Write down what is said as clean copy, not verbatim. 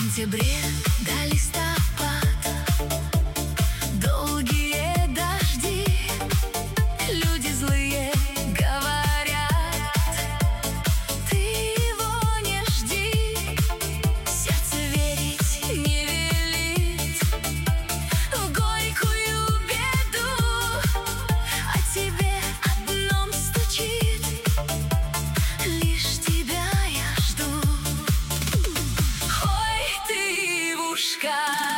сентябре до листопада долгие дожди. Люди злые говорят: ты его не жди. Сердце верить не велит в горькую беду, а тебе одном стучит: лишь тебя я жду. Ой, ты, Ивушка,